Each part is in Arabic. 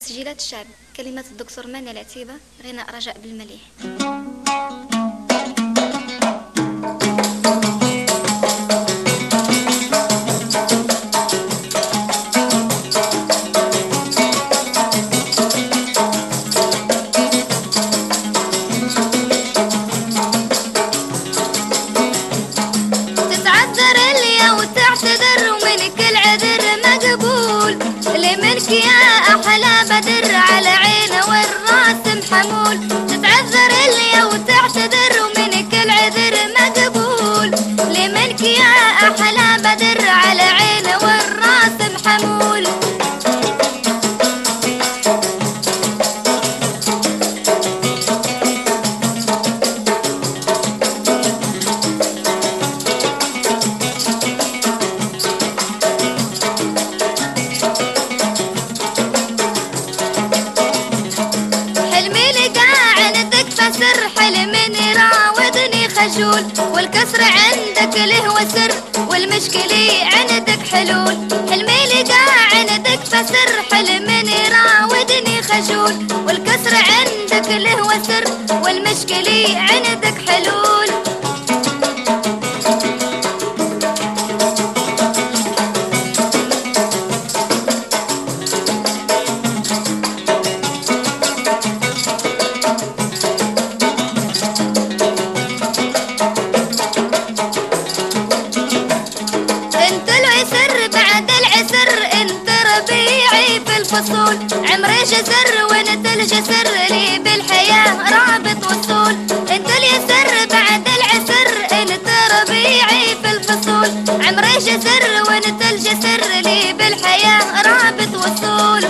تسجيلات الشعب، كلمات الدكتور مانع العتيبة، غناء رجاء بالمليح. تتعذر اليا وتعتذر ومن كل عذر مقبول، لمنك يا أحلى بدر على عينه والراس محمول. تتعذر اليا وتعتذر ومن كل عذر مقبول، لمنك يا أحلى بدر على عينه والراس محمول. حلم يراودني خجول، والكسر عندك له وسر، والمشكلة عندك حلول. حلمي لقى عندك فسر، حلم يراودني خجول، والكسر عندك له وسر، والمشكلة عندك حلول. الفصول عمري جسر وانت الجسر لي بالحياة رابط وصول. انت اليسر بعد العسر انت ربيعي في الفصول، عمري جسر وانت الجسر لي بالحياة رابط وصول.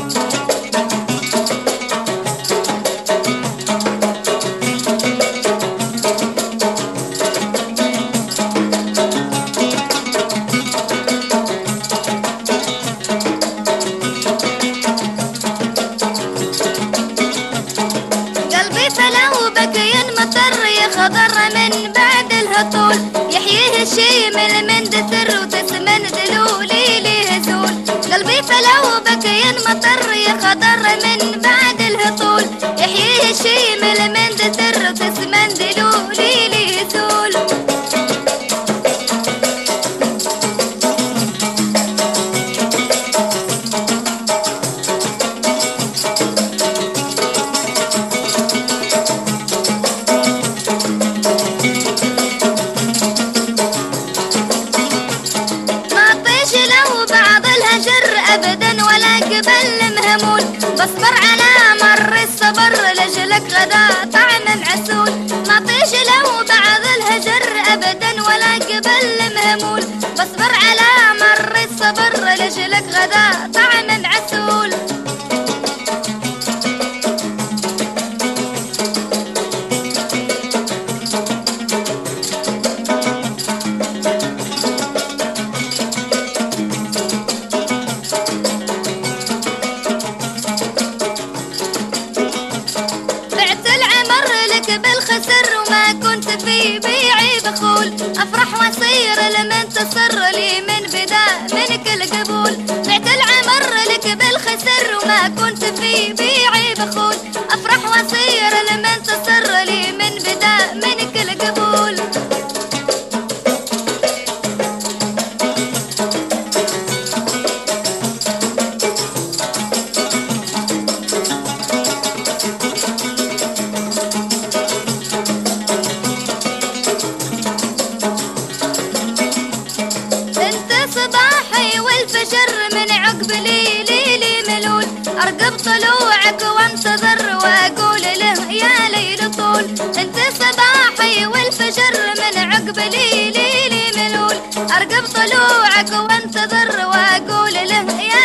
خضر من بعد الهطول، يحييه الشي من مندثر وتسمن دلولي ليه زول. قلبي فلو بكي مطر يخضر من بعد الهطول، يحييه الشي من مندثر وتسمن دلولي ليه زول. بصبر على مر الصبر لجلك غدا طعم معسول. ما طيش لو بعض الهجر ابدا ولا قبل مهمول، بصبر على مر الصبر لجلك غدا طعم معسول. في بيعي بخول افرح واصير المنتصر لي من بدا منك القبول. بعت العمر لك بالخسر وما كنت في بيعي بخول، افرح واصير المنتصر لي من بدا منك القبول. أرقب طلوعك وانتظر وأقول له يا ليل طول. انت صباحي والفجر من عقب ليلي ملول، أرقب طلوعك وانتظر وأقول له يا